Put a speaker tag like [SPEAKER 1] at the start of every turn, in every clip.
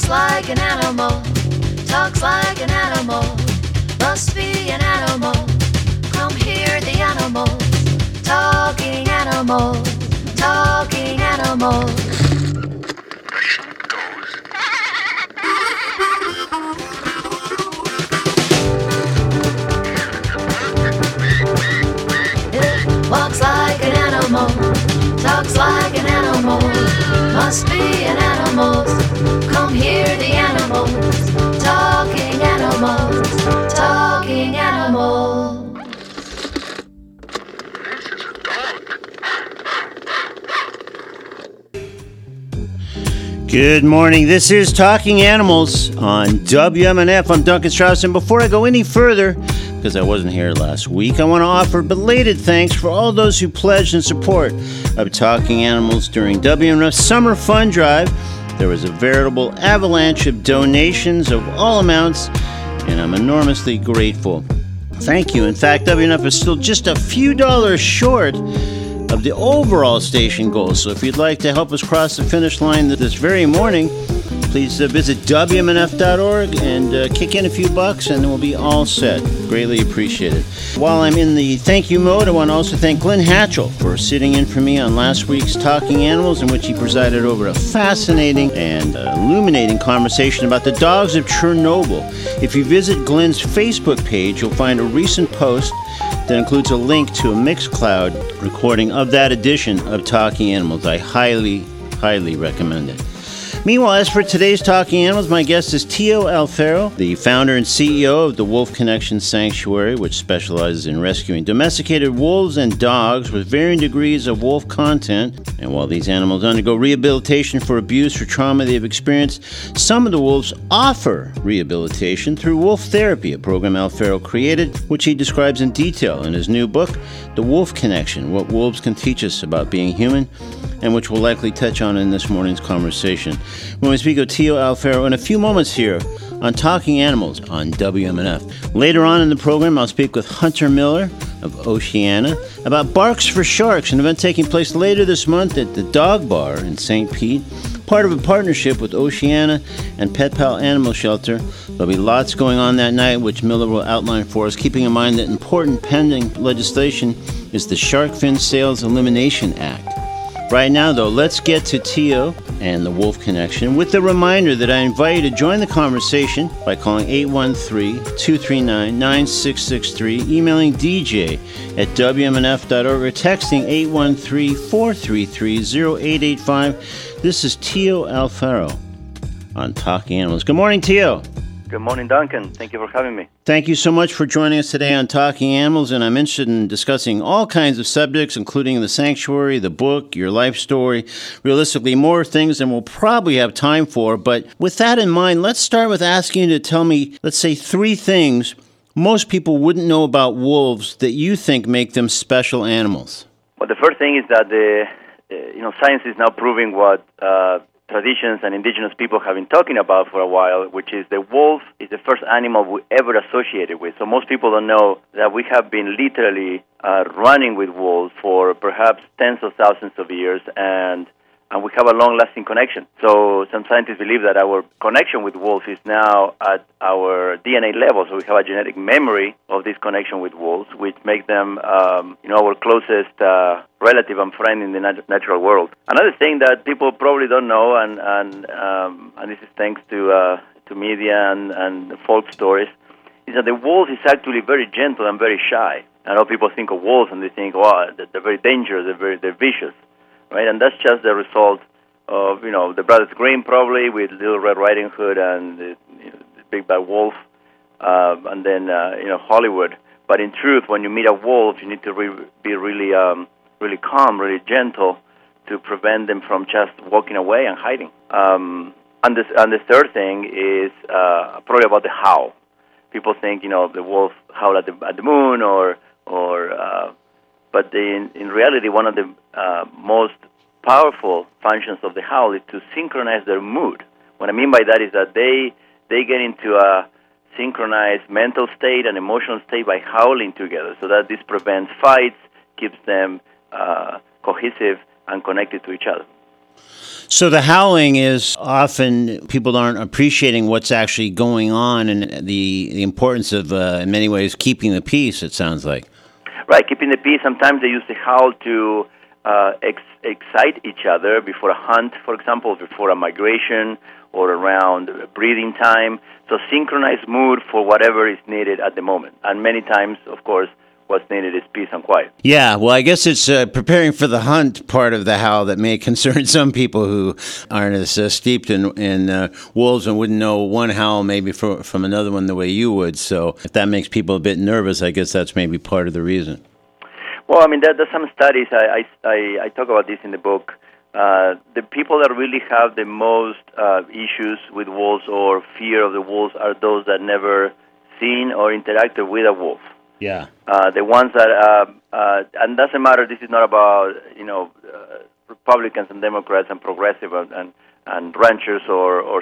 [SPEAKER 1] Walks like an animal, talks like an animal, must be an animal. Come hear the animals, talking animals, talking animals. It walks like an animal, talks like an animal, must be an animal. Come hear the animals, talking animals, talking animals.
[SPEAKER 2] Good morning. This is Talking Animals on WMNF. I'm Duncan Strauss, and before I go any further, because I wasn't here last week, I want to offer belated thanks for all those who pledged in support of Talking Animals during WMNF's Summer Fund Drive. There was a veritable avalanche of donations of all amounts, and I'm enormously grateful. Thank you. In fact, WMNF is still just a few dollars short of the overall station goal. So if you'd like to help us cross the finish line this very morning, please visit WMNF.org and kick in a few bucks, and we'll be all set. Greatly appreciated. While I'm in the thank you mode, I want to also thank Glenn Hatchell for sitting in for me on last week's Talking Animals, in which he presided over a fascinating and illuminating conversation about the dogs of Chernobyl. If you visit Glenn's Facebook page, you'll find a recent post that includes a link to a Mixcloud recording of that edition of Talking Animals. I highly, highly recommend it. Meanwhile, as for today's Talking Animals, my guest is Tio Alfaro, the founder and CEO of the Wolf Connection Sanctuary, which specializes in rescuing domesticated wolves and dogs with varying degrees of wolf content. And while these animals undergo rehabilitation for abuse or trauma they've experienced, some of the wolves offer rehabilitation through wolf therapy, a program Alfaro created, which he describes in detail in his new book, The Wolf Connection: What Wolves Can Teach Us About Being Human, and which we'll likely touch on in this morning's conversation when we speak with Tio Alfaro in a few moments here on Talking Animals on WMNF. Later on in the program, I'll speak with Hunter Miller of Oceana about Barks for Sharks, an event taking place later this month at the Dog Bar in St. Pete, part of a partnership with Oceana and Pet Pal Animal Shelter. There'll be lots going on that night, which Miller will outline for us, keeping in mind that important pending legislation is the Shark Fin Sales Elimination Act. Right now, though, let's get to Tio and the Wolf Connection with the reminder that I invite you to join the conversation by calling 813-239-9663, emailing DJ at WMNF.org, or texting 813-433-0885. This is Tio Alfaro on Talking Animals. Good morning, Tio.
[SPEAKER 3] Good morning, Duncan. Thank you for having me.
[SPEAKER 2] Thank you so much for joining us today on Talking Animals, and I'm interested in discussing all kinds of subjects, including the sanctuary, the book, your life story, realistically more things than we'll probably have time for. But with that in mind, let's start with asking you to tell me, let's say, 3 things most people wouldn't know about wolves that you think make them special animals.
[SPEAKER 3] Well, the first thing is that science is now proving what traditions and indigenous people have been talking about for a while, which is the wolf is the first animal we ever associated with. So most people don't know that we have been literally running with wolves for perhaps tens of thousands of years, and we have a long-lasting connection. So some scientists believe that our connection with wolves is now at our DNA level, so we have a genetic memory of this connection with wolves, which make them our closest relative and friend in the natural world. Another thing that people probably don't know, and this is thanks to media and folk stories, is that the wolf is actually very gentle and very shy. I know people think of wolves and they think, they're very dangerous, they're vicious, right? And that's just the result of the Brothers Grimm, probably, with Little Red Riding Hood and the Big Bad Wolf, and then Hollywood. But in truth, when you meet a wolf, you need to be really calm, really gentle, to prevent them from just walking away and hiding. And the third thing is probably about the howl. People think the wolf howl at the moon, but in reality, one of the most powerful functions of the howl is to synchronize their mood. What I mean by that is that they get into a synchronized mental state and emotional state by howling together, so that this prevents fights, keeps them cohesive and connected to each other.
[SPEAKER 2] So the howling is often people aren't appreciating what's actually going on and the importance of, in many ways, keeping the peace, it sounds like.
[SPEAKER 3] Right, keeping the peace. Sometimes they use the howl to excite each other before a hunt, for example, before a migration or around breathing time. So synchronize mood for whatever is needed at the moment. And many times, of course, what's needed is peace and quiet.
[SPEAKER 2] Yeah, well, I guess it's preparing for the hunt part of the howl that may concern some people who aren't as steeped in wolves and wouldn't know one howl maybe from another one the way you would. So if that makes people a bit nervous, I guess that's maybe part of the reason.
[SPEAKER 3] Well, I mean, there's some studies. I talk about this in the book. The people that really have the most issues with wolves or fear of the wolves are those that never seen or interacted with a wolf.
[SPEAKER 2] Yeah.
[SPEAKER 3] The ones that, and doesn't matter, this is not about, Republicans and Democrats and progressive and ranchers or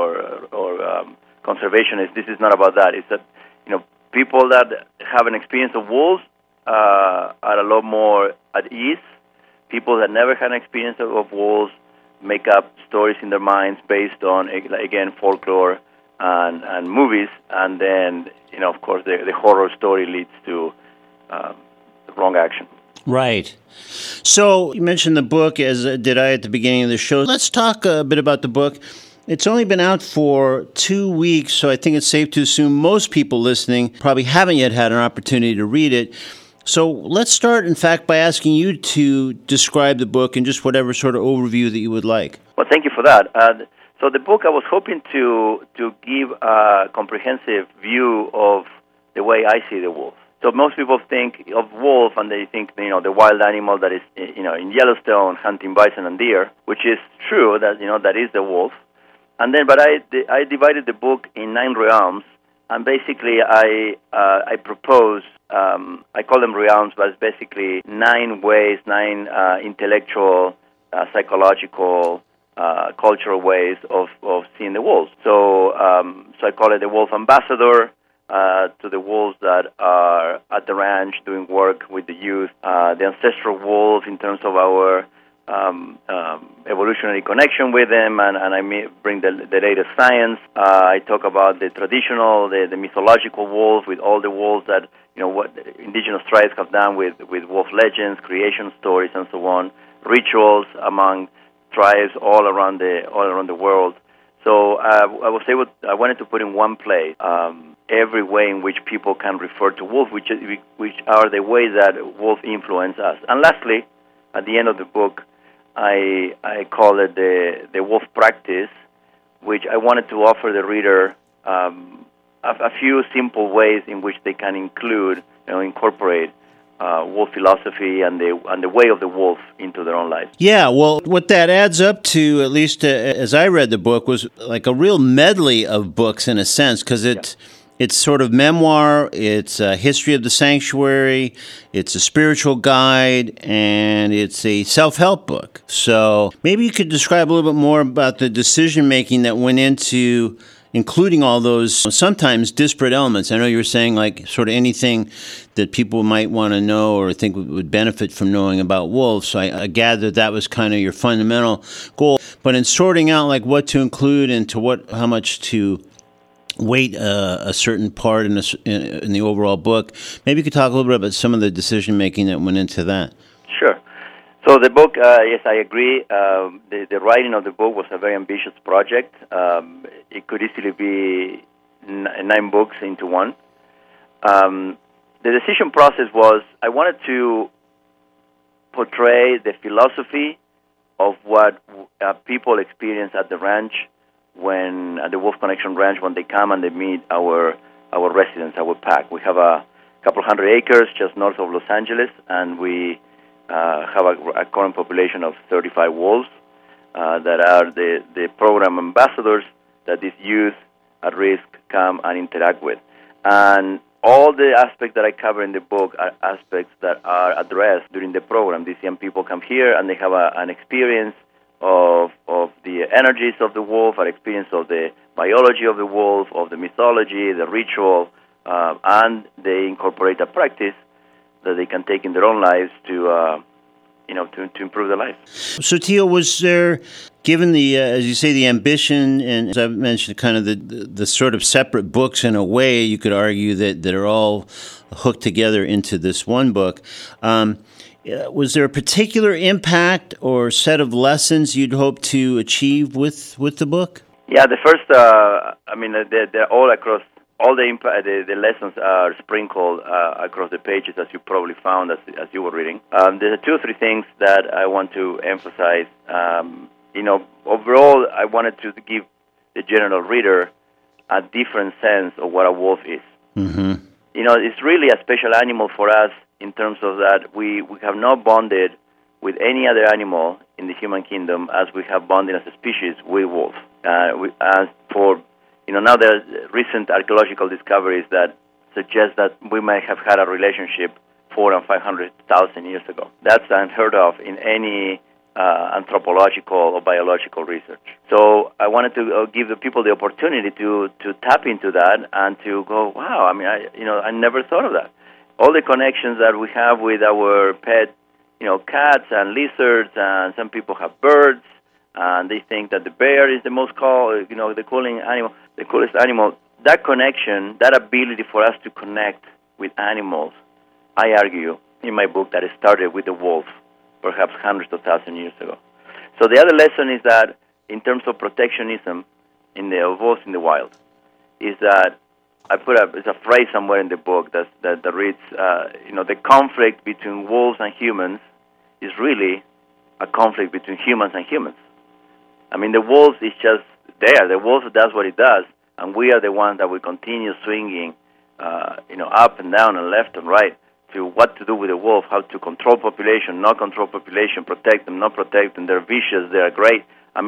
[SPEAKER 3] conservationists. This is not about that. It's that, people that have an experience of wolves are a lot more at ease. People that never had an experience of wolves make up stories in their minds based on, again, folklore and movies, and then, of course, the horror story leads to the wrong action.
[SPEAKER 2] Right. So you mentioned the book, as did I at the beginning of the show. Let's talk a bit about the book. It's only been out for 2 weeks, so I think it's safe to assume most people listening probably haven't yet had an opportunity to read it. So let's start, in fact, by asking you to describe the book in just whatever sort of overview that you would like.
[SPEAKER 3] Well, thank you for that. So the book, I was hoping to give a comprehensive view of the way I see the wolf. So most people think of wolf and they think, the wild animal that is, in Yellowstone hunting bison and deer, which is true, that, that is the wolf. And then, but I divided the book in 9 realms, and basically I propose, I call them realms, but it's basically 9 ways, 9 intellectual, psychological, cultural ways of seeing the wolves. So I call it the wolf ambassador, to the wolves that are at the ranch doing work with the youth, the ancestral wolf in terms of our evolutionary connection with them, and I bring the latest science. I talk about the traditional, the mythological wolf, with all the wolves that, what indigenous tribes have done with wolf legends, creation stories, and so on, rituals among tribes all around the world. So I wanted to put in one place every way in which people can refer to wolf, which are the ways that wolf influence us. And lastly, at the end of the book, I call it the wolf practice, which I wanted to offer the reader a few simple ways in which they can incorporate wolf philosophy and the way of the wolf into their own lives.
[SPEAKER 2] Yeah, well, what that adds up to, at least as I read the book, was like a real medley of books in a sense, because it's sort of memoir, it's a history of the sanctuary, it's a spiritual guide, and it's a self-help book. So maybe you could describe a little bit more about the decision-making that went into including all those sometimes disparate elements. I know you were saying like sort of anything that people might want to know or think would benefit from knowing about wolves. So I gathered that was kind of your fundamental goal. But in sorting out like what to include and how much to weight a certain part in the overall book, maybe you could talk a little bit about some of the decision making that went into that.
[SPEAKER 3] Sure. So the book, yes, I agree. The writing of the book was a very ambitious project. It could easily be 9 books into one. The decision process was I wanted to portray the philosophy of what people experience at the ranch, at the Wolf Connection Ranch, when they come and they meet our residents, our pack. We have a couple hundred acres just north of Los Angeles, and we have a current population of 35 wolves that are the program ambassadors that these youth at risk come and interact with. And all the aspects that I cover in the book are aspects that are addressed during the program. These young people come here and they have an experience of the energies of the wolf, an experience of the biology of the wolf, of the mythology, the ritual, and they incorporate a practice that they can take in their own lives to to improve their life.
[SPEAKER 2] So, Tio, was there, given the, as you say, the ambition, and as I've mentioned, kind of the sort of separate books in a way, you could argue that are all hooked together into this one book. Was there a particular impact or set of lessons you'd hope to achieve with the book?
[SPEAKER 3] Yeah, the first, they're all across. All the lessons are sprinkled across the pages, as you probably found as you were reading. There are 2 or 3 things that I want to emphasize. Overall, I wanted to give the general reader a different sense of what a wolf is.
[SPEAKER 2] Mm-hmm.
[SPEAKER 3] It's really a special animal for us in terms of that we have not bonded with any other animal in the human kingdom as we have bonded as a species with wolf. Now there are recent archaeological discoveries that suggest that we might have had a relationship 400,000 and 500,000 years ago. That's unheard of in any anthropological or biological research. So I wanted to give the people the opportunity to tap into that and to go, wow, I never thought of that. All the connections that we have with our pet, cats and lizards, and some people have birds, and they think that the bear is the coolest animal. That connection, that ability for us to connect with animals, I argue in my book that it started with the wolf, perhaps hundreds of thousands of years ago. So the other lesson is that in terms of protectionism of wolves in the wild, is that I put it's a phrase somewhere in the book that reads, the conflict between wolves and humans is really a conflict between humans and humans. The wolf is just there. The wolf does what it does, and we are the ones that will continue swinging, up and down and left and right to what to do with the wolf, how to control population, not control population, protect them, not protect them. They're vicious. They're great.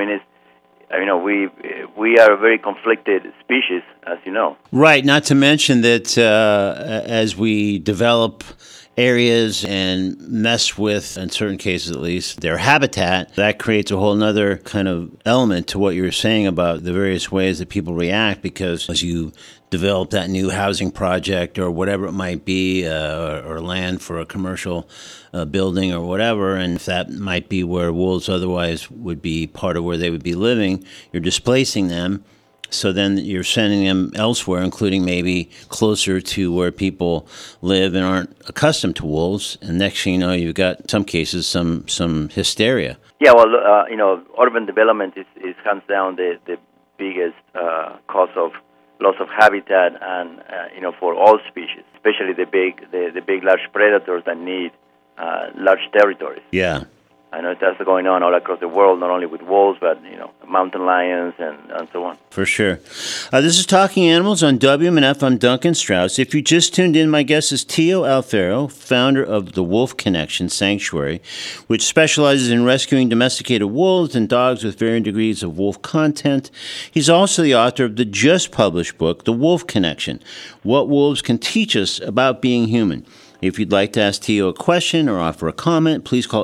[SPEAKER 3] We are a very conflicted species, as you know.
[SPEAKER 2] Right. Not to mention that as we develop areas and mess with, in certain cases at least, their habitat, that creates a whole other kind of element to what you're saying about the various ways that people react, because as you develop that new housing project or whatever it might be, or land for a commercial building or whatever, and if that might be where wolves otherwise would be part of where they would be living, you're displacing them. So then you're sending them elsewhere, including maybe closer to where people live and aren't accustomed to wolves. And next thing you know, you've got, in some cases, some hysteria.
[SPEAKER 3] Yeah, well, urban development is hands down the biggest cause of loss of habitat, and for all species, especially the big large predators that need large territories.
[SPEAKER 2] Yeah.
[SPEAKER 3] I know that's going on all across the world, not only with wolves, but mountain lions and so on.
[SPEAKER 2] For sure. This is Talking Animals on WMNF. I'm Duncan Strauss. If you just tuned in, my guest is Tio Alfaro, founder of the Wolf Connection Sanctuary, which specializes in rescuing domesticated wolves and dogs with varying degrees of wolf content. He's also the author of the just published book, The Wolf Connection: What Wolves Can Teach Us About Being Human. If you'd like to ask Tio a question or offer a comment, please call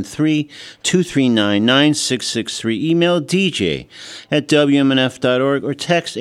[SPEAKER 2] 813-239-9663, email dj@wmnf.org, or text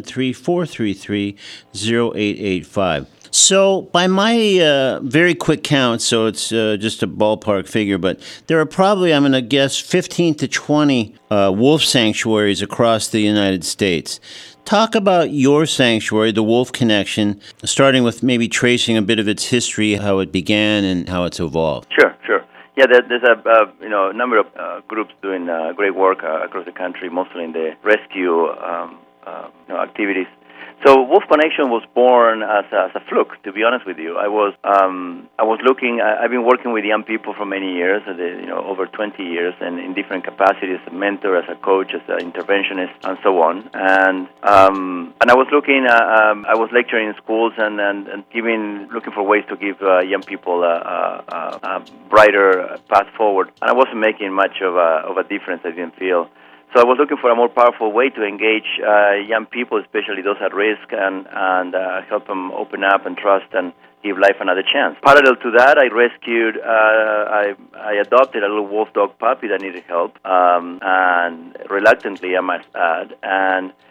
[SPEAKER 2] 813-433-0885. So by my very quick count, so it's just a ballpark figure, but there are probably, I'm going to guess, 15 to 20 wolf sanctuaries across the United States. Talk about your sanctuary, the Wolf Connection, starting with maybe tracing a bit of its history, how it began and how it's evolved.
[SPEAKER 3] Sure. Yeah, there's a number of groups doing great work across the country, mostly in the rescue activities. So Wolf Connection was born as a fluke, to be honest with you. I was looking. I've been working with young people for many years, over 20 years, and in different capacities: as a mentor, as a coach, as an interventionist, and so on. And I was looking. I was lecturing in schools and looking for ways to give young people a brighter path forward. And I wasn't making much of a difference. I didn't feel. So I was looking for a more powerful way to engage young people, especially those at risk, and help them open up and trust and give life another chance. Parallel to that, I rescued, I adopted a little wolf dog puppy that needed help, and reluctantly, I must add, and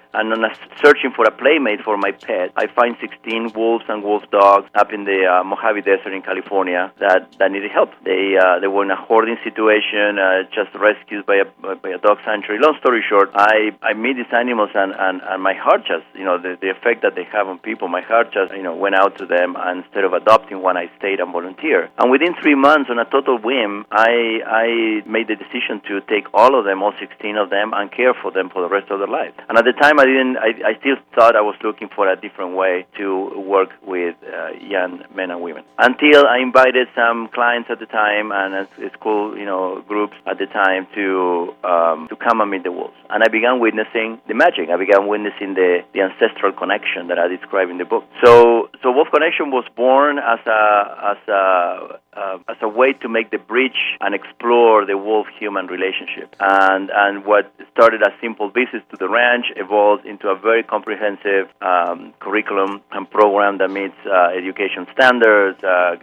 [SPEAKER 3] and on searching for a playmate for my pet, I find 16 wolves and wolf dogs up in the Mojave Desert in California that needed help. They were in a hoarding situation, just rescued by a dog sanctuary. Long story short, I meet these animals and my heart just, the effect that they have on people, my heart just, went out to them, and instead of adopting one, I stayed and volunteered. And within 3 months, on a total whim, I made the decision to take all of them, all 16 of them, and care for them for the rest of their lives. And at the time, I still thought I was looking for a different way to work with young men and women. Until I invited some clients at the time and school, groups at the time to come and meet the wolves. And I began witnessing the magic. I began witnessing the ancestral connection that I describe in the book. So Wolf Connection was born as a way to make the bridge and explore the wolf-human relationship. And what started as simple visits to the ranch evolved into a very comprehensive curriculum and program that meets education standards,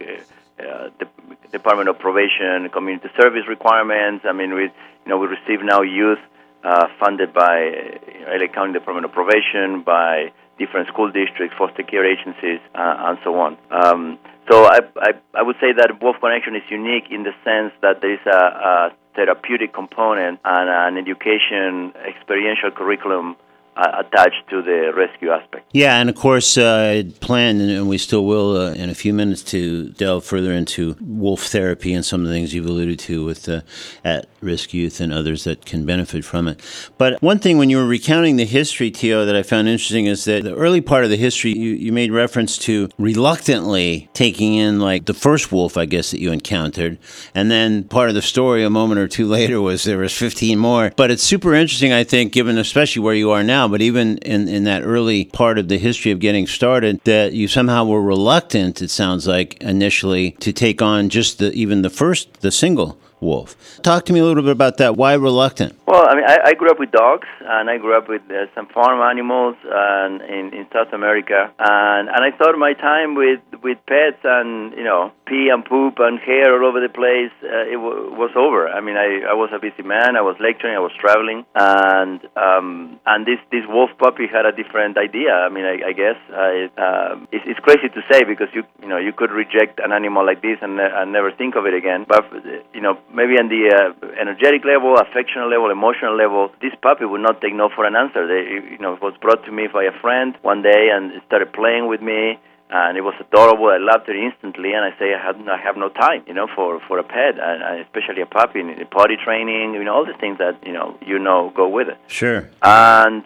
[SPEAKER 3] the Department of Probation, community service requirements. I mean, we receive now youth funded by LA County Department of Probation, by different school districts, foster care agencies, and so on. So I would say that Wolf Connection is unique in the sense that there is a therapeutic component and an education experiential curriculum attached to the rescue aspect.
[SPEAKER 2] Yeah, and of course, I planned, and we still will in a few minutes, to delve further into wolf therapy and some of the things you've alluded to with at-risk youth and others that can benefit from it. But one thing, when you were recounting the history, Tio, that I found interesting is that the early part of the history, you made reference to reluctantly taking in, like, the first wolf, I guess, that you encountered. And then part of the story a moment or two later was there was 15 more. But it's super interesting, I think, given especially where you are now, but even in that early part of the history of getting started, that you somehow were reluctant, it sounds like, initially, to take on just the single wolf. Talk to me a little bit about that. Why reluctant?
[SPEAKER 3] Well, I mean, I grew up with dogs, and I grew up with some farm animals in South America, and I thought my time with pets and, pee and poop and hair all over the place, it was over. I mean, I was a busy man. I was lecturing. I was traveling, and this wolf puppy had a different idea. I mean, I guess it's crazy to say, because you could reject an animal like this and never think of it again. But maybe on the energetic level, affectional level, emotional level, this puppy would not take no for an answer. It was brought to me by a friend one day and started playing with me. And it was adorable. I loved it instantly, and I say I have no time, for a pet, and especially a puppy, and potty training, all the things that go with it.
[SPEAKER 2] Sure.
[SPEAKER 3] And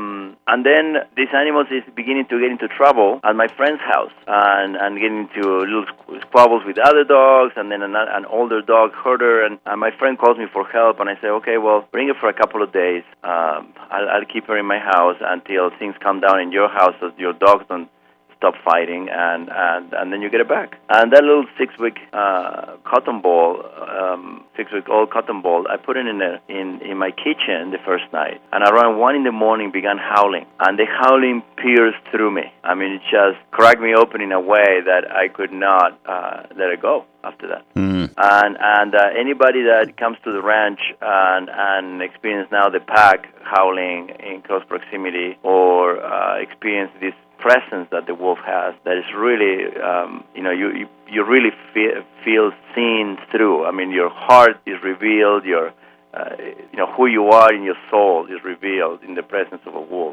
[SPEAKER 3] then these animals is beginning to get into trouble at my friend's house, and getting into little squabbles with other dogs, and then an older dog herder, and my friend calls me for help, and I say, okay, well, bring her for a couple of days. I'll keep her in my house until things calm down in your house, so your dogs don't stop fighting, and then you get it back. And that little 6-week cotton ball, 6-week-old cotton ball, I put it in my kitchen the first night, and around 1 a.m. began howling, and the howling pierced through me. I mean, it just cracked me open in a way that I could not let it go after that. Mm. And anybody that comes to the ranch and experience now the pack howling in close proximity, or experience this presence that the wolf has, that is really, you really feel seen through. I mean, your heart is revealed, your, who you are in your soul is revealed in the presence of a wolf.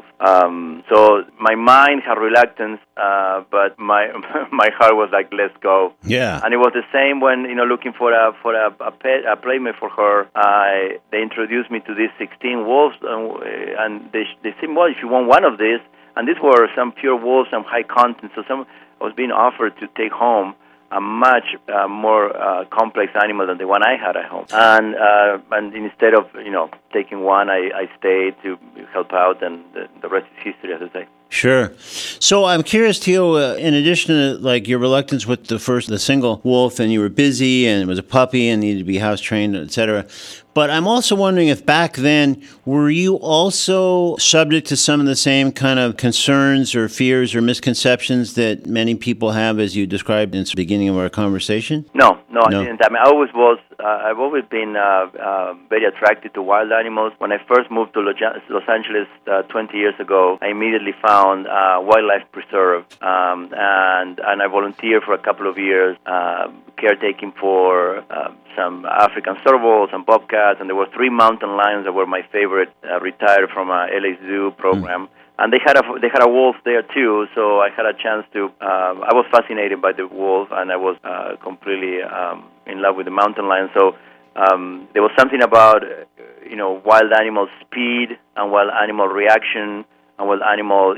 [SPEAKER 3] So my mind had reluctance, but my heart was like, let's go.
[SPEAKER 2] Yeah.
[SPEAKER 3] And it was the same when, looking for a pet, a playmate for her. They introduced me to these 16 wolves, and they said, well, if you want one of these. And these were some pure wolves, some high content. So I was being offered to take home a much more complex animal than the one I had at home. And instead of taking one, I stayed to help out, and the rest is history, as I say.
[SPEAKER 2] Sure. So I'm curious, Tio, in addition to like your reluctance with the single wolf, and you were busy, and it was a puppy and needed to be house trained, etc. But I'm also wondering if back then, were you also subject to some of the same kind of concerns or fears or misconceptions that many people have, as you described in the beginning of our conversation?
[SPEAKER 3] No, I didn't. I mean, I've always been very attracted to wild animals. When I first moved to Los Angeles 20 years ago, I immediately found a wildlife preserve, and I volunteered for a couple of years, caretaking for some African servals and bobcats, and there were 3 mountain lions that were my favorite, retired from a LA Zoo program. And they had a wolf there too, so I had a chance to. I was fascinated by the wolf, and I was completely in love with the mountain lion. So there was something about wild animal speed and wild animal reaction and wild animal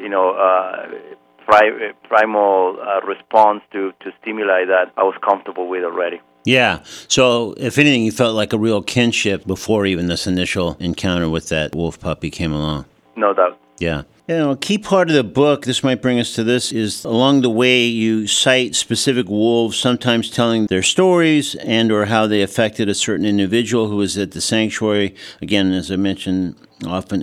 [SPEAKER 3] primal response to stimuli that I was comfortable with already.
[SPEAKER 2] Yeah. So, if anything, you felt like a real kinship before even this initial encounter with that wolf puppy came along.
[SPEAKER 3] No doubt.
[SPEAKER 2] Yeah. A key part of the book, this might bring us to this, is along the way you cite specific wolves, sometimes telling their stories and or how they affected a certain individual who was at the sanctuary. Again, as I mentioned, often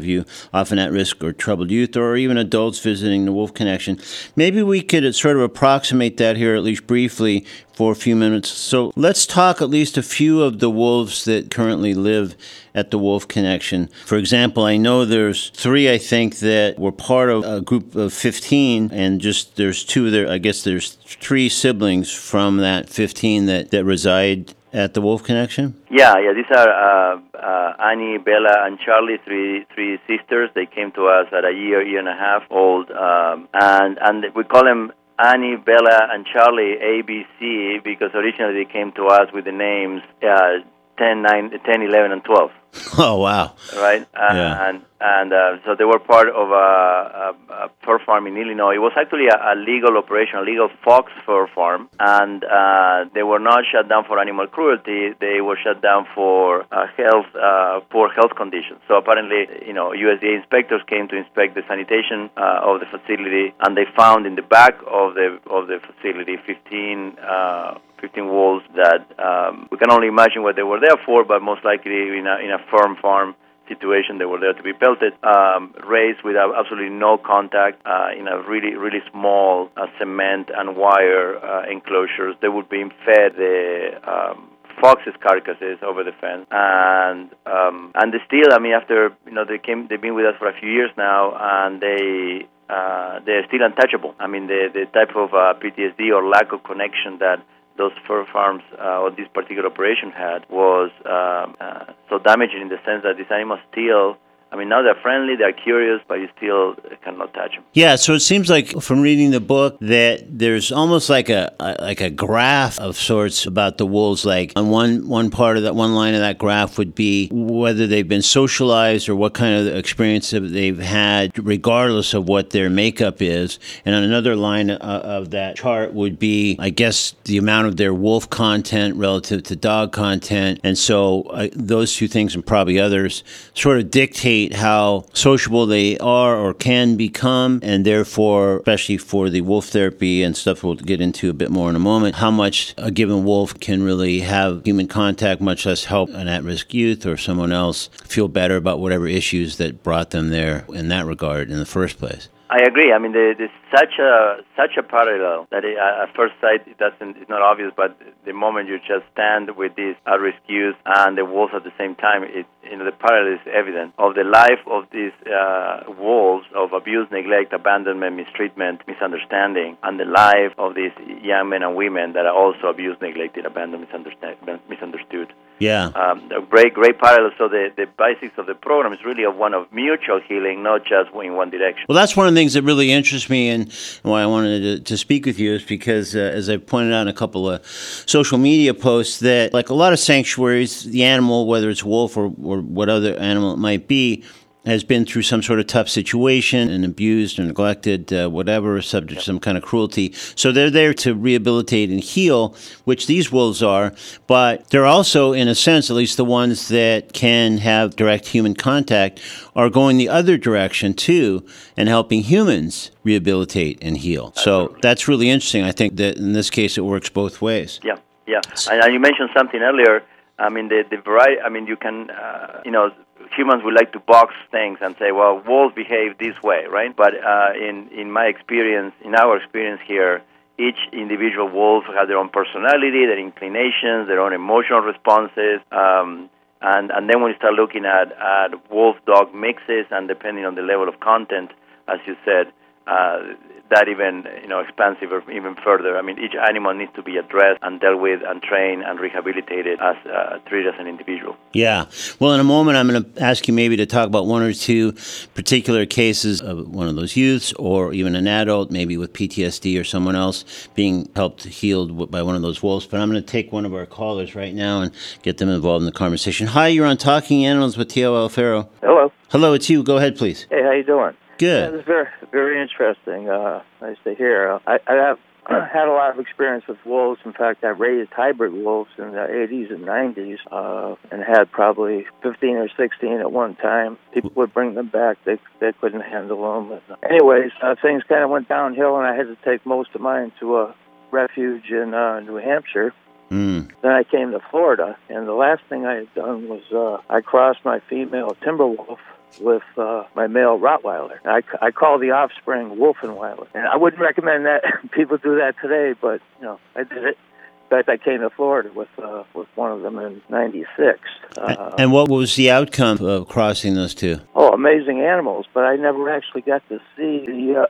[SPEAKER 2] at risk or troubled youth, or even adults visiting the Wolf Connection. Maybe we could sort of approximate that here, at least briefly, for a few minutes. So let's talk at least a few of the wolves that currently live at the Wolf Connection. For example, I know there's 3, I think, that were part of a group of 15, and just there's 2 there. I guess there's 3 siblings from that 15 that reside at the Wolf Connection?
[SPEAKER 3] Yeah. These are Annie, Bella, and Charlie, three sisters. They came to us at a year and a half old, and we call them Annie, Bella, and Charlie ABC because originally they came to us with the names 10, 11, and 12.
[SPEAKER 2] Oh, wow.
[SPEAKER 3] Right?
[SPEAKER 2] Yeah.
[SPEAKER 3] And so they were part of a fur farm in Illinois. It was actually a legal operation, a legal fox fur farm, and they were not shut down for animal cruelty. They were shut down for poor health conditions. So apparently, USDA inspectors came to inspect the sanitation of the facility, and they found in the back of the facility 15 wolves that we can only imagine what they were there for, but most likely in a farm situation they were there to be pelted, raised with absolutely no contact in a really, really small cement and wire enclosures. They would be fed the foxes' carcasses over the fence, and they still, after they've been with us for a few years now, and they're still untouchable. The type of PTSD or lack of connection that those fur farms or this particular operation had was so damaging in the sense that these animals still, now they're friendly, they're curious, but you still cannot touch them.
[SPEAKER 2] Yeah, so it seems like from reading the book that there's almost like a graph of sorts about the wolves. Like on one part of that, one line of that graph would be whether they've been socialized or what kind of experience they've had, regardless of what their makeup is. And on another line of that chart would be, I guess, the amount of their wolf content relative to dog content. And so those 2 things, and probably others, sort of dictate how sociable they are or can become, and therefore, especially for the wolf therapy and stuff we'll get into a bit more in a moment, how much a given wolf can really have human contact, much less help an at-risk youth or someone else feel better about whatever issues that brought them there in that regard in the first place.
[SPEAKER 3] I agree. There's such a parallel that at first sight it's not obvious, but the moment you just stand with these at-risk youth and the wolves at the same time, the parallel is evident of the life of these wolves of abuse, neglect, abandonment, mistreatment, misunderstanding, and the life of these young men and women that are also abused, neglected, abandoned, misunderstood.
[SPEAKER 2] Yeah.
[SPEAKER 3] A great parallel. So the basics of the program is really one of mutual healing, not just in one direction.
[SPEAKER 2] Well, that's one of the things that really interests me and why I wanted to speak with you is because, as I pointed out in a couple of social media posts, that like a lot of sanctuaries, the animal, whether it's wolf or what other animal it might be, has been through some sort of tough situation and abused or neglected, whatever, subject to some kind of cruelty. So they're there to rehabilitate and heal, which these wolves are, but they're also, in a sense, at least the ones that can have direct human contact, are going the other direction too and helping humans rehabilitate and heal. So that's really interesting. I think that in this case it works both ways.
[SPEAKER 3] Yeah. And you mentioned something earlier. I mean, the variety. I mean, you can, humans would like to box things and say, well, wolves behave this way, right? But in my experience, in our experience here, each individual wolf has their own personality, their inclinations, their own emotional responses. And then when you start looking at wolf-dog mixes, and depending on the level of content, as you said, that even expands even further. I mean, each animal needs to be addressed and dealt with and trained and rehabilitated as treated as an individual.
[SPEAKER 2] Yeah. Well, in a moment, I'm going to ask you maybe to talk about one or two particular cases of one of those youths, or even an adult, maybe with PTSD or someone else being helped healed by one of those wolves. But I'm going to take one of our callers right now and get them involved in the conversation. Hi, you're on Talking Animals with Tio Alfaro.
[SPEAKER 4] Hello.
[SPEAKER 2] Hello, it's you. Go ahead, please.
[SPEAKER 4] Hey, how you doing?
[SPEAKER 2] Good.
[SPEAKER 4] Yeah, this is very, very interesting. Nice to hear. I have had a lot of experience with wolves. In fact, I raised hybrid wolves in the 80s and 90s, and had probably 15 or 16 at one time. People would bring them back. They couldn't handle them. Anyways, things kind of went downhill, and I had to take most of mine to a refuge in New Hampshire. Then I came to Florida, and the last thing I had done was I crossed my female timber wolf with my male Rottweiler. I call the offspring Wolfenweiler. And I wouldn't recommend that people do that today, but I did it. In fact, I came to Florida with one of them in '96.
[SPEAKER 2] And what was the outcome of crossing those two?
[SPEAKER 4] Oh, amazing animals! But I never actually got to see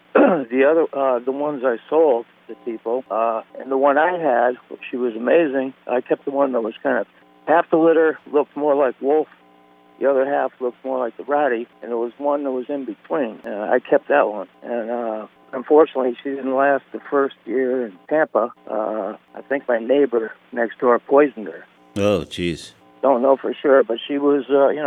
[SPEAKER 4] the ones I sold to people. And the one I had, she was amazing. I kept the one that was kind of half the litter looked more like wolf. The other half looked more like the Rottie, and there was one that was in between. I kept that one. And unfortunately, she didn't last the first year in Tampa. I think my neighbor next door poisoned her. Oh,
[SPEAKER 2] jeez.
[SPEAKER 4] Don't know for sure, but she was,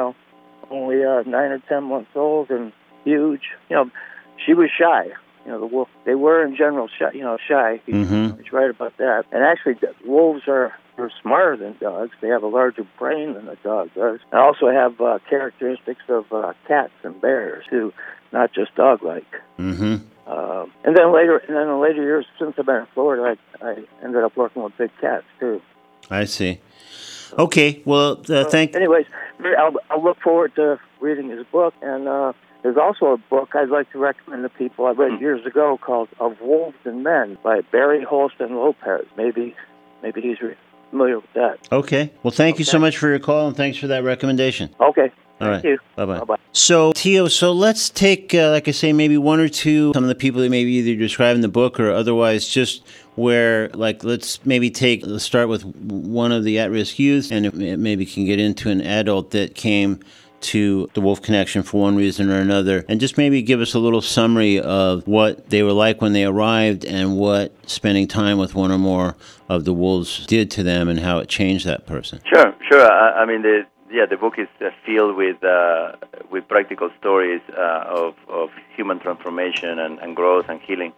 [SPEAKER 4] only 9 or 10 months old and huge. She was shy. The wolf, they were in general shy. Shy.
[SPEAKER 2] Mm-hmm.
[SPEAKER 4] He's right about that. And actually, wolves are smarter than dogs. They have a larger brain than a dog does. And also have characteristics of cats and bears too, not just dog-like.
[SPEAKER 2] Mm-hmm.
[SPEAKER 4] And then in later years, since I've been in Florida, I ended up working with big cats too.
[SPEAKER 2] I see. Okay. Well,
[SPEAKER 4] Anyways, I'll look forward to reading his book. And there's also a book I'd like to recommend to people I read years ago called Of Wolves and Men by Barry Holston Lopez. Maybe he's familiar with that.
[SPEAKER 2] Okay. Well, thank you so much for your call, and thanks for that recommendation.
[SPEAKER 4] Okay.
[SPEAKER 2] All right.
[SPEAKER 4] Thank you.
[SPEAKER 2] Bye-bye.
[SPEAKER 4] Bye-bye.
[SPEAKER 2] So, Tio, let's take, like I say, maybe one or two, some of the people that maybe either describe in the book or otherwise, just where, let's start with one of the at-risk youth, and it maybe can get into an adult that came to the Wolf Connection for one reason or another, and just maybe give us a little summary of what they were like when they arrived and what spending time with one or more of the wolves did to them and how it changed that person.
[SPEAKER 3] Sure. I mean, the book is filled with practical stories of human transformation and growth and healing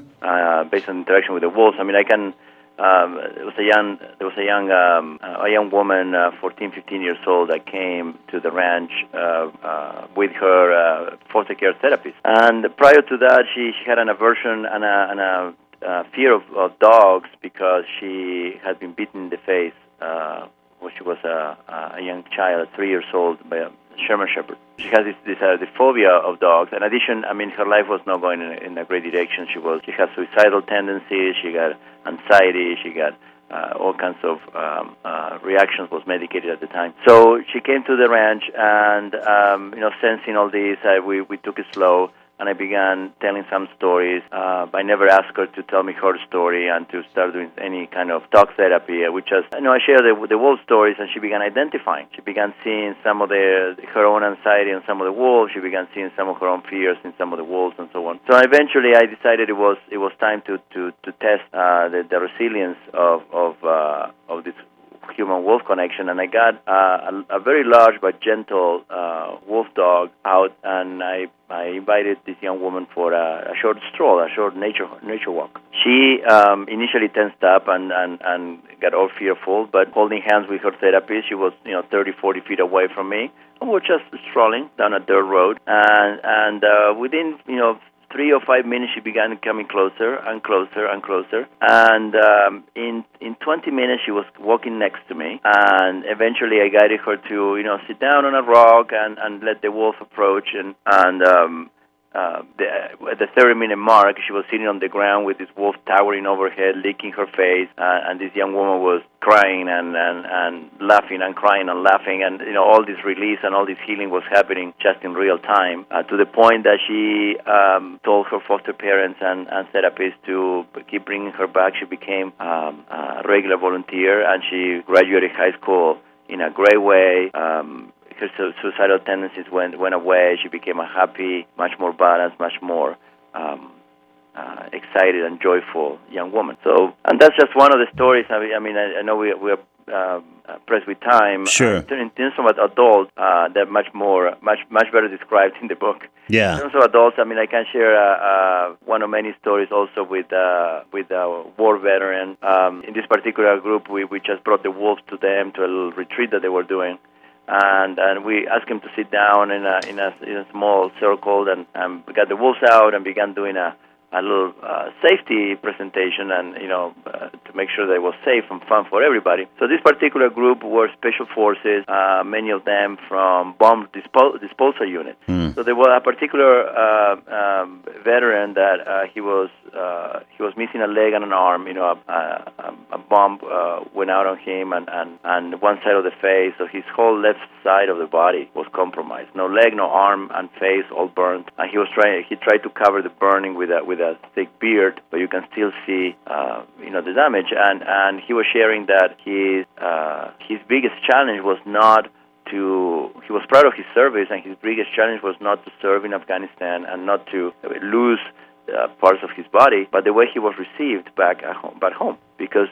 [SPEAKER 3] based on interaction with the wolves. I mean, there was a young woman, 14, 15 years old, that came to the ranch with her foster care therapist. And prior to that, she had an aversion and a fear of dogs because she had been bitten in the face when she was a young child, 3 years old, by a German Shepherd. She has this phobia of dogs. In addition, I mean, her life was not going in a great direction. She had suicidal tendencies. She got anxiety. She got all kinds of reactions. Was medicated at the time. So she came to the ranch, and sensing all this, we took it slow. And I began telling some stories. I never asked her to tell me her story and to start doing any kind of talk therapy. I shared the wolf stories, and she began identifying. She began seeing some of her own anxiety in some of the wolves. She began seeing some of her own fears in some of the wolves, and so on. So eventually, I decided it was time to test the resilience of this human-wolf connection, and I got a very large but gentle wolf dog out, and I invited this young woman for a short stroll, a short nature walk. She initially tensed up and got all fearful, but holding hands with her therapist, she was 30, 40 feet away from me, and we were just strolling down a dirt road, and within 3 or 5 minutes, she began coming closer and closer and closer. And in 20 minutes, she was walking next to me. And eventually, I guided her to, sit down on a rock and let the wolf approach. At the 30-minute mark, she was sitting on the ground with this wolf towering overhead, licking her face, and this young woman was crying and laughing and crying and laughing, and all this release and all this healing was happening just in real time, to the point that she told her foster parents and therapists to keep bringing her back. She became a regular volunteer, and she graduated high school in a great way. Her suicidal tendencies went away. She became a happy, much more balanced, much more excited and joyful young woman. So, and that's just one of the stories. I mean, I know we're pressed with time.
[SPEAKER 2] Sure.
[SPEAKER 3] In terms of adults, they're much better described in the book.
[SPEAKER 2] Yeah.
[SPEAKER 3] In terms of adults, I mean, I can share one of many stories also with a war veteran. In this particular group, we just brought the wolves to them to a little retreat that they were doing. And we asked him to sit down in a small circle, and we got the wolves out and began doing a little safety presentation, and to make sure that it was safe and fun for everybody. So this particular group were special forces, many of them from bomb disposal units. So there was a particular veteran that he was missing a leg and an arm. A bomb went out on him and one side of the face, so his whole left side of the body was compromised. No leg, no arm, and face all burnt. And he tried to cover the burning with a thick beard, but you can still see the damage. And he was sharing that his biggest challenge was not he was proud of his service, and his biggest challenge was not to serve in Afghanistan and not to lose parts of his body, but the way he was received back home. Because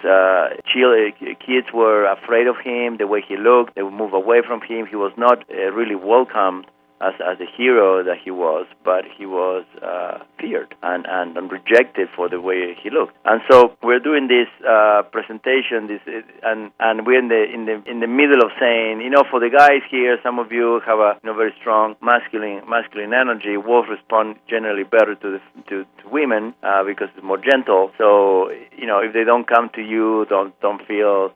[SPEAKER 3] kids were afraid of him, the way he looked, they would move away from him. He was not really welcomed as a hero that he was, but he was feared and rejected for the way he looked. And so we're doing this presentation, and we're in the middle of saying, for the guys here, some of you have a very strong masculine energy. Wolves respond generally better to women because it's more gentle. So if they don't come to you, don't feel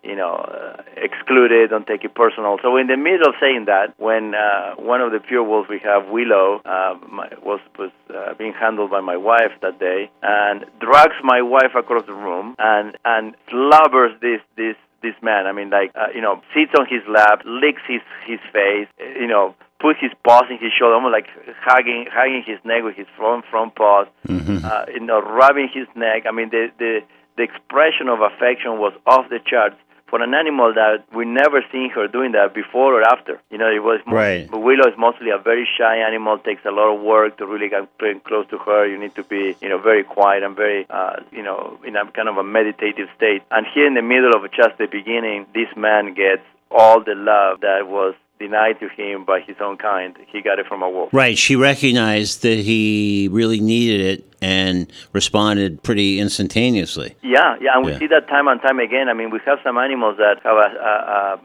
[SPEAKER 3] excluded, don't take it personal. So in the middle of saying that, when one of the pure wolves we have, Willow, was being handled by my wife that day, and drags my wife across the room and slobbers this man. I mean, sits on his lap, licks his face, puts his paws in his shoulder, almost like hugging his neck with his front paws, rubbing his neck. I mean, the expression of affection was off the charts for an animal that we never seen her doing that before or after. It was
[SPEAKER 2] right.
[SPEAKER 3] Willow is mostly a very shy animal. Takes a lot of work to really get close to her. You need to be, very quiet and very, in a kind of a meditative state. And here in the middle of just the beginning, this man gets all the love that was denied to him by his own kind. He got it from a wolf.
[SPEAKER 2] Right. She recognized that he really needed it and responded pretty instantaneously.
[SPEAKER 3] Yeah, and we see that time and time again. I mean, we have some animals that have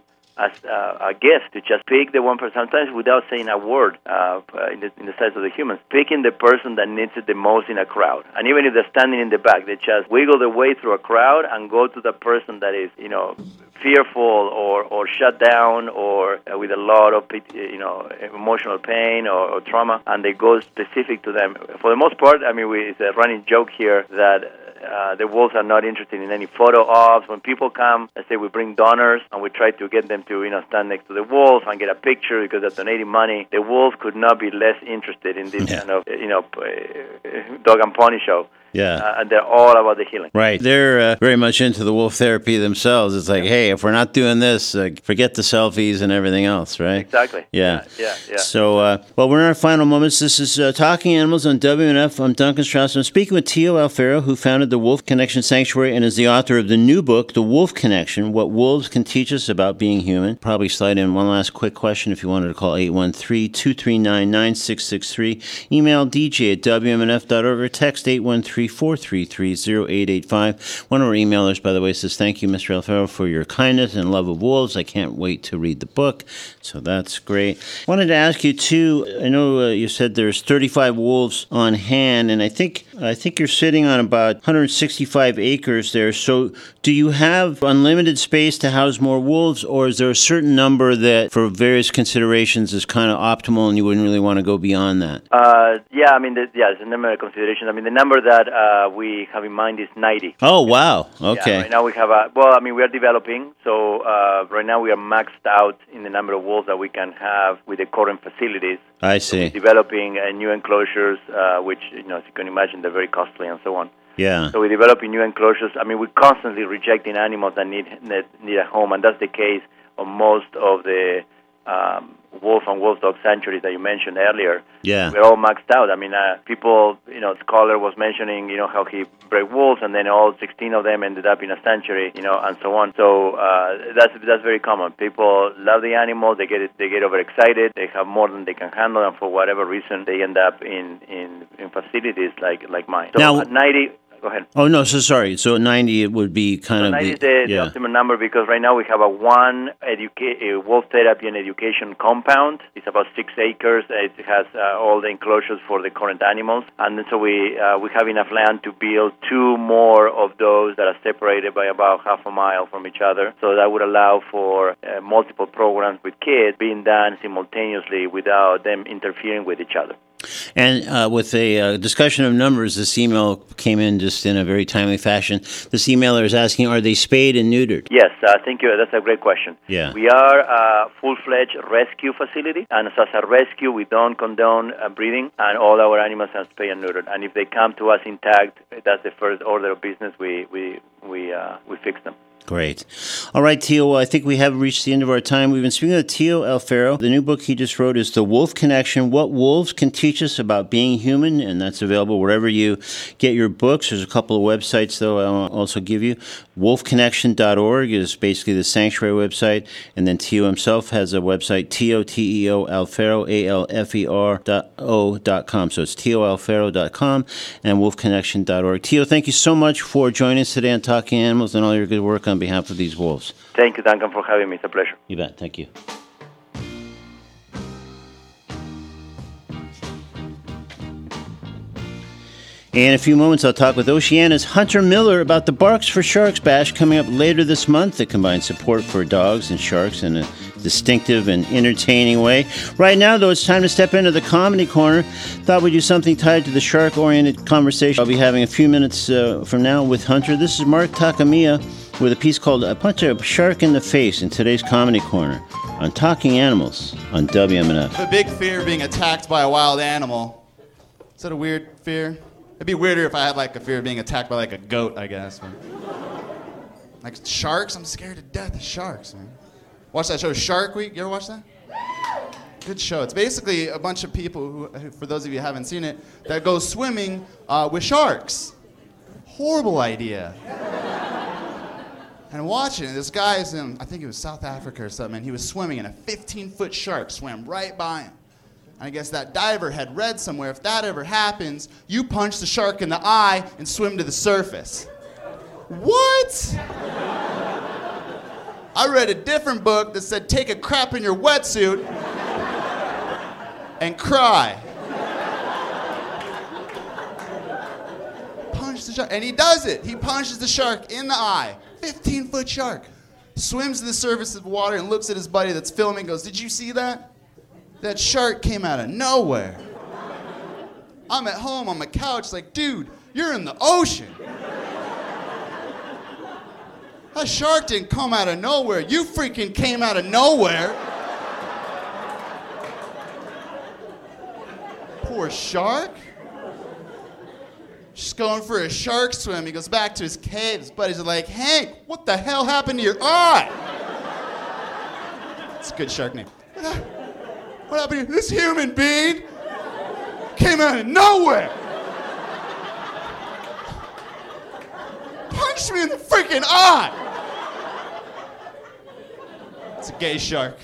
[SPEAKER 3] a gift to just pick the one person, sometimes without saying a word in the size of the humans, picking the person that needs it the most in a crowd. And even if they're standing in the back, they just wiggle their way through a crowd and go to the person that is, fearful or shut down or with a lot of emotional pain or trauma, and they go specific to them. For the most part, I mean, it's a running joke here that the wolves are not interested in any photo ops. When people come, let's say we bring donors and we try to get them to stand next to the wolf and get a picture because they're donating money. The wolf could not be less interested in this kind of dog and pony show.
[SPEAKER 2] Yeah.
[SPEAKER 3] And they're all about the healing.
[SPEAKER 2] Right. They're very much into the wolf therapy themselves. It's like, hey, if we're not doing this, forget the selfies and everything else, right?
[SPEAKER 3] Exactly.
[SPEAKER 2] Yeah.
[SPEAKER 3] Yeah.
[SPEAKER 2] So, well, we're in our final moments. This is Talking Animals on WMNF. I'm Duncan Strauss. I'm speaking with Tio Alfaro, who founded the Wolf Connection Sanctuary and is the author of the new book, The Wolf Connection, What Wolves Can Teach Us About Being Human. Probably slide in one last quick question if you wanted to call 813-239-9663. Email dj@wmnf.org or text 813 434-333-0885. One of our emailers, by the way, says, thank you, Mr. Alfaro, for your kindness and love of wolves. I can't wait to read the book. So that's great. Wanted to ask you, too, I know you said there's 35 wolves on hand, and I think you're sitting on about 165 acres there. So do you have unlimited space to house more wolves, or is there a certain number that, for various considerations, is kind of optimal and you wouldn't really want to go beyond that?
[SPEAKER 3] There's a number of considerations. I mean, the number that we have in mind is 90.
[SPEAKER 2] Oh, wow. Okay.
[SPEAKER 3] Yeah, right now we have we are developing, so right now we are maxed out in the number of wolves that we can have with the current facilities.
[SPEAKER 2] I see.
[SPEAKER 3] So we're developing new enclosures, which, as you can imagine, they're very costly and so on.
[SPEAKER 2] Yeah.
[SPEAKER 3] So we're developing new enclosures. I mean, we're constantly rejecting animals that need a home, and that's the case on most of the wolf and wolf dog sanctuaries that you mentioned earlier.
[SPEAKER 2] Yeah.
[SPEAKER 3] We're all maxed out. I mean, people, Scholar was mentioning, how he bred wolves, and then all 16 of them ended up in a sanctuary, and so on. So that's very common. People love the animals. They get overexcited. They have more than they can handle, and for whatever reason, they end up in facilities like mine. So
[SPEAKER 2] now,
[SPEAKER 3] at 90. Go ahead.
[SPEAKER 2] Oh, no, so sorry. So 90, it would be kind of
[SPEAKER 3] 90 is the optimum number, because right now we have a wolf therapy and education compound. It's about 6 acres. It has all the enclosures for the current animals. And so we have enough land to build 2 more of those that are separated by about half a mile from each other. So that would allow for multiple programs with kids being done simultaneously without them interfering with each other.
[SPEAKER 2] And with a discussion of numbers, this email came in just in a very timely fashion. This emailer is asking, are they spayed and neutered?
[SPEAKER 3] Yes, thank you. That's a great question.
[SPEAKER 2] Yeah.
[SPEAKER 3] We are a full-fledged rescue facility, and as a rescue, we don't condone breeding, and all our animals are spayed and neutered. And if they come to us intact, that's the first order of business. We fix them.
[SPEAKER 2] Great. All right, Tio, well, I think we have reached the end of our time. We've been speaking with Tio Alfaro. The new book he just wrote is The Wolf Connection, What Wolves Can Teach Us About Being Human, and that's available wherever you get your books. There's a couple of websites, though, I'll also give you. Wolfconnection.org is basically the sanctuary website, and then Tio himself has a website, Teo Alfaro, ALFER.com. So it's TioAlfaro.com and wolfconnection.org. Tio, thank you so much for joining us today on Talking Animals and all your good work on behalf of these wolves.
[SPEAKER 3] Thank you, Duncan, for having me. It's a pleasure.
[SPEAKER 2] You bet. Thank you. In a few moments, I'll talk with Oceana's Hunter Miller about the Barks for Sharks Bash coming up later this month that combines support for dogs and sharks in a distinctive and entertaining way. Right now, though, it's time to step into the Comedy Corner. Thought we'd do something tied to the shark-oriented conversation I'll be having a few minutes from now with Hunter. This is Mark Takamiya with a piece called A Punch a Shark in the Face in today's Comedy Corner on Talking Animals on WMNF.
[SPEAKER 5] The big fear of being attacked by a wild animal. Is that a weird fear? It'd be weirder if I had like a fear of being attacked by like a goat, I guess. Like sharks? I'm scared to death of sharks, man. Watch that show, Shark Week. You ever watch that? Good show. It's basically a bunch of people who, for those of you who haven't seen it, that go swimming with sharks. Horrible idea. And watching this guy's in, I think it was South Africa or something, and he was swimming and a 15-foot shark swam right by him. And I guess that diver had read somewhere, if that ever happens, you punch the shark in the eye and swim to the surface. What? I read a different book that said take a crap in your wetsuit and cry. Punch the shark. And he does it. He punches the shark in the eye. 15-foot shark. Swims to the surface of the water and looks at his buddy that's filming and goes, did you see that? That shark came out of nowhere. I'm at home on my couch like, dude, you're in the ocean. That shark didn't come out of nowhere. You freaking came out of nowhere. Poor shark. Just going for a shark swim. He goes back to his cave. His buddies are like, Hank, what the hell happened to your eye? It's a good shark name. What happened to this human being? Came out of nowhere. Punched me in the freaking eye. It's a gay shark.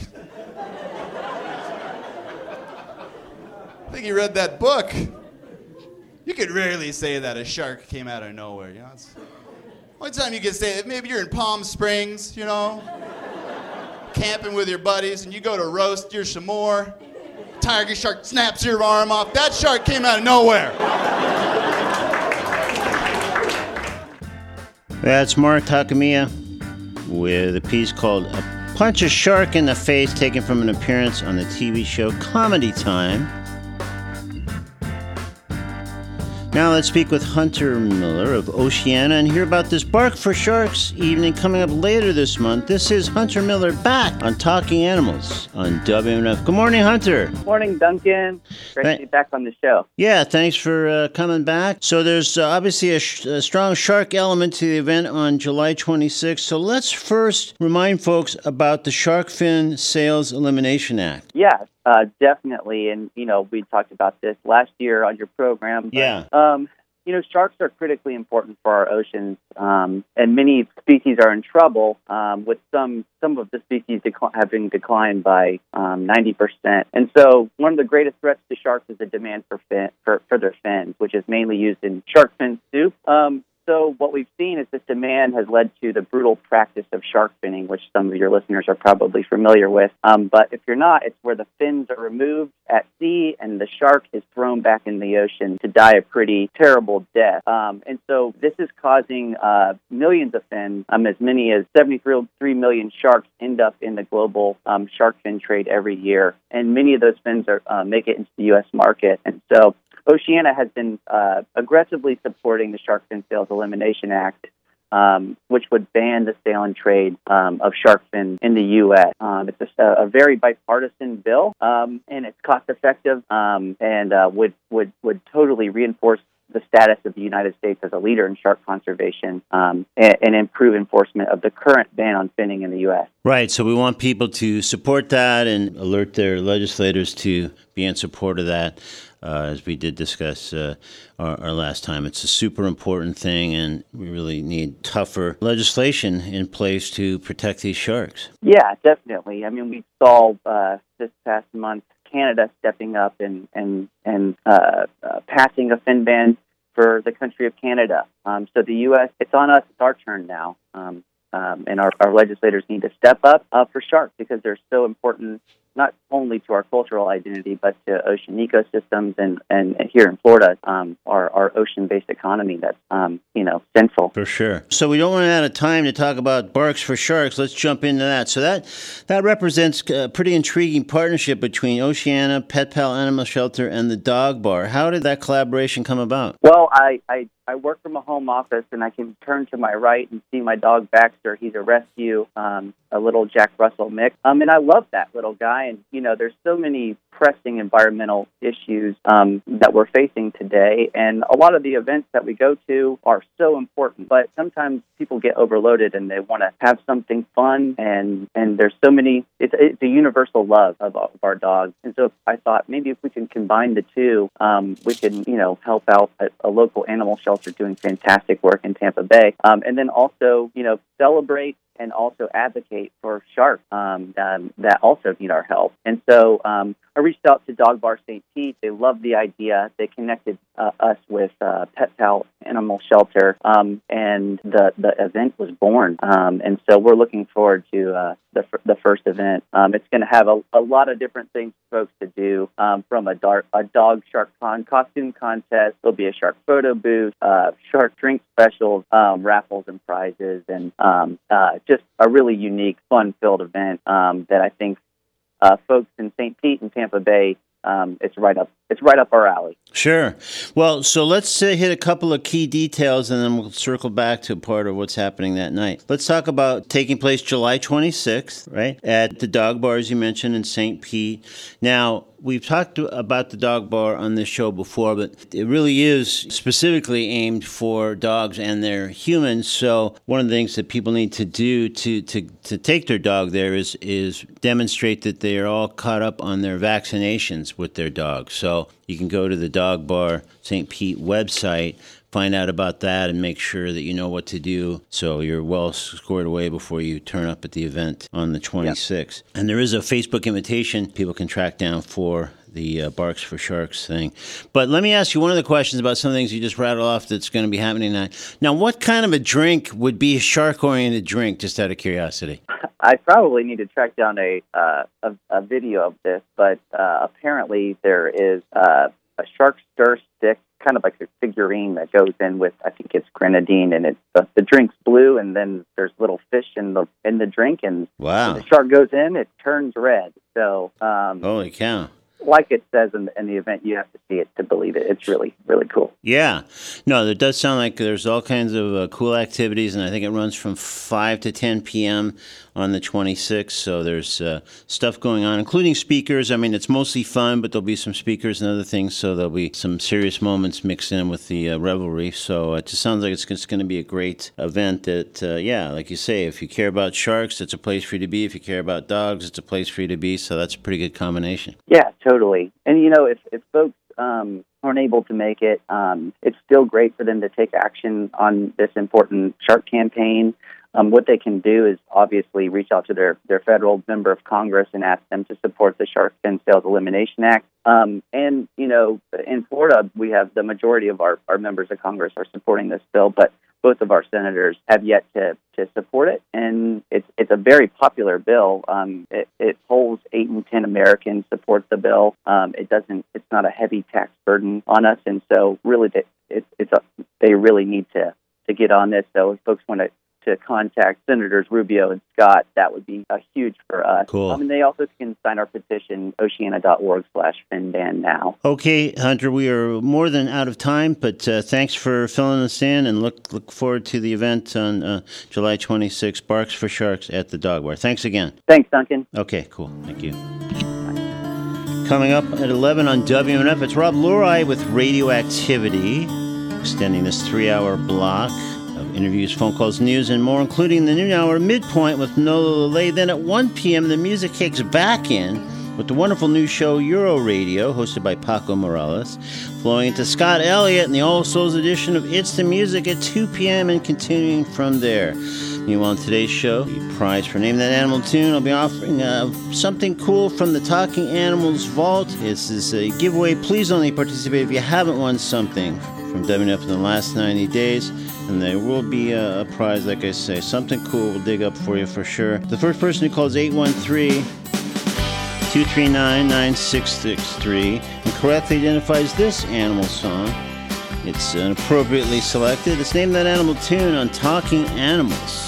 [SPEAKER 5] I think he read that book. You could rarely say that a shark came out of nowhere, you know? One time you could say that maybe you're in Palm Springs, you know, camping with your buddies, and you go to roast your chamois. Tiger shark snaps your arm off. That shark came out of nowhere.
[SPEAKER 2] That's Mark Takamiya with a piece called A Punch a Shark in the Face, taken from an appearance on the TV show Comedy Time. Now let's speak with Hunter Miller of Oceana and hear about this Bark for Sharks evening coming up later this month. This is Hunter Miller back on Talking Animals on WMNF. Good morning, Hunter.
[SPEAKER 6] Morning, Duncan. Great to be back on the show.
[SPEAKER 2] Yeah, thanks for coming back. So there's obviously a strong shark element to the event on July 26th. So let's first remind folks about the Shark Fin Sales Elimination Act.
[SPEAKER 6] Yeah, definitely. And, you know, we talked about this last year on your program. But,
[SPEAKER 2] yeah.
[SPEAKER 6] You know, sharks are critically important for our oceans, and many species are in trouble, with some of the species having declined by 90%. And so one of the greatest threats to sharks is the demand for their fins, which is mainly used in shark fin soup. So what we've seen is this demand has led to the brutal practice of shark finning, which some of your listeners are probably familiar with. But if you're not, it's where the fins are removed at sea and the shark is thrown back in the ocean to die a pretty terrible death. And so this is causing millions of fins. As many as 73 million sharks end up in the global shark fin trade every year. And many of those fins make it into the U.S. market. And so Oceana has been aggressively supporting the Shark Fin Sales Elimination Act, which would ban the sale and trade of shark fin in the U.S. It's a very bipartisan bill, and it's cost-effective and would totally reinforce the status of the United States as a leader in shark conservation and improve enforcement of the current ban on finning in the U.S.
[SPEAKER 2] Right, so we want people to support that and alert their legislators to be in support of that. As we did discuss our last time. It's a super important thing, and we really need tougher legislation in place to protect these sharks.
[SPEAKER 6] Yeah, definitely. I mean, we saw this past month Canada stepping up and passing a fin ban for the country of Canada. So the U.S., it's on us. It's our turn now. And our legislators need to step up for sharks because they're so important, not only to our cultural identity, but to ocean ecosystems and here in Florida, our ocean-based economy that's, central.
[SPEAKER 2] For sure. So we don't run out of time to talk about Barks for Sharks. Let's jump into that. So that represents a pretty intriguing partnership between Oceana, Pet Pal Animal Shelter, and the Dog Bar. How did that collaboration come about?
[SPEAKER 6] Well, I work from a home office, and I can turn to my right and see my dog Baxter. He's a rescue, a little Jack Russell mix. And I love that little guy. And, there's so many pressing environmental issues that we're facing today. And a lot of the events that we go to are so important. But sometimes people get overloaded and they want to have something fun. And there's so many, it's a universal love of our dogs. And so I thought maybe if we can combine the two, we can, help out a local animal shelter doing fantastic work in Tampa Bay. And then also, celebrate and also advocate for sharks that also need our help. And so I reached out to Dog Bar St. Pete. They loved the idea. They connected us with Pet Pal Animal Shelter, and the event was born. And so we're looking forward to the first event. It's going to have a lot of different things for folks to do, from a dog shark costume contest. There'll be a shark photo booth, shark drink specials, raffles and prizes, and just a really unique, fun-filled event that I think folks in St. Pete and Tampa Bay, it's right up our alley.
[SPEAKER 2] Sure. Well, so let's hit a couple of key details, and then we'll circle back to part of what's happening that night. Let's talk about taking place July 26th, right, at the Dog Bar, as you mentioned, in St. Pete. Now, we've talked about the Dog Bar on this show before, but it really is specifically aimed for dogs and their humans. So one of the things that people need to do to take their dog there is demonstrate that they are all caught up on their vaccinations with their dog. So you can go to the Dog Bar St. Pete website, find out about that and make sure that you know what to do so you're well squared away before you turn up at the event on the 26th. And there is a Facebook invitation people can track down for the Barks for Sharks thing. But let me ask you one of the questions about some things you just rattled off that's going to be happening tonight. Now, what kind of a drink would be a shark-oriented drink, just out of curiosity?
[SPEAKER 6] I probably need to track down a video of this, but apparently there is a shark stir stick, kind of like a figurine that goes in with, I think it's grenadine, and it's the drink's blue, and then there's little fish in the drink, and
[SPEAKER 2] wow.
[SPEAKER 6] when the shark goes in, it turns red. So,
[SPEAKER 2] holy cow.
[SPEAKER 6] Like it says in the event, you have to see it to believe it. It's really, really cool.
[SPEAKER 2] Yeah. No, it does sound like there's all kinds of cool activities, and I think it runs from 5 to 10 p.m. on the 26th, so there's stuff going on, including speakers. I mean, it's mostly fun, but there'll be some speakers and other things, so there'll be some serious moments mixed in with the revelry. So it just sounds like it's going to be a great event that, like you say, if you care about sharks, it's a place for you to be. If you care about dogs, it's a place for you to be, so that's a pretty good combination.
[SPEAKER 6] Yeah, totally. And, if folks aren't able to make it, it's still great for them to take action on this important shark campaign. What they can do is obviously reach out to their federal member of Congress and ask them to support the Shark Fin Sales Elimination Act. And, in Florida, we have the majority of our members of Congress are supporting this bill, but both of our senators have yet to support it, and it's a very popular bill. It polls 8 in 10 Americans support the bill. It's not a heavy tax burden on us, and so really they really need to get on this. So if folks want to contact Senators Rubio and Scott, that would be huge for us.
[SPEAKER 2] Cool.
[SPEAKER 6] And they also can sign our petition, oceana.org/FinBanNow.
[SPEAKER 2] Okay, Hunter, we are more than out of time, but thanks for filling us in, and look forward to the event on July 26th, Barks for Sharks at the Dog Bar. Thanks again.
[SPEAKER 6] Thanks, Duncan.
[SPEAKER 2] Okay, cool. Thank you. Coming up at 11 on WMNF, it's Rob Lurie with Radioactivity, extending this 3-hour block of interviews, phone calls, news, and more, including the noon hour midpoint with Nola Lele. Then at 1 p.m., the music kicks back in with the wonderful new show Euro Radio, hosted by Paco Morales, flowing into Scott Elliott and the All Souls edition of It's the Music at 2 p.m. and continuing from there. Meanwhile, on today's show, the prize for Name That Animal Tune, I'll be offering something cool from the Talking Animals Vault. This is a giveaway. Please only participate if you haven't won something from WNF in the last 90 days. And there will be a prize, like I say. Something cool we'll dig up for you for sure. The first person who calls 813-239-9663 and correctly identifies this animal song, it's appropriately selected. It's Name That Animal Tune on Talking Animals.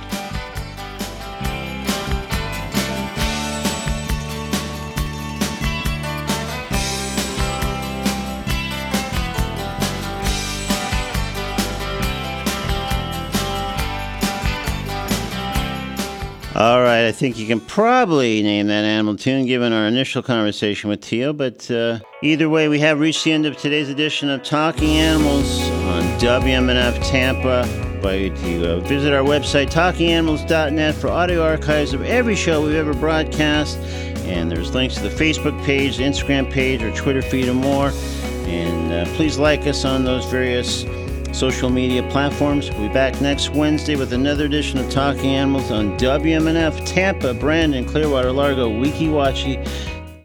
[SPEAKER 2] All right, I think you can probably name that animal tune given our initial conversation with Teal, but either way, we have reached the end of today's edition of Talking Animals on WMNF Tampa. I invite you to visit our website, talkinganimals.net, for audio archives of every show we've ever broadcast, and there's links to the Facebook page, the Instagram page, our Twitter feed, and more. And please like us on those various social media platforms. We'll be back next Wednesday with another edition of Talking Animals on WMNF Tampa, Brandon, Clearwater, Largo, Weeki Wachee,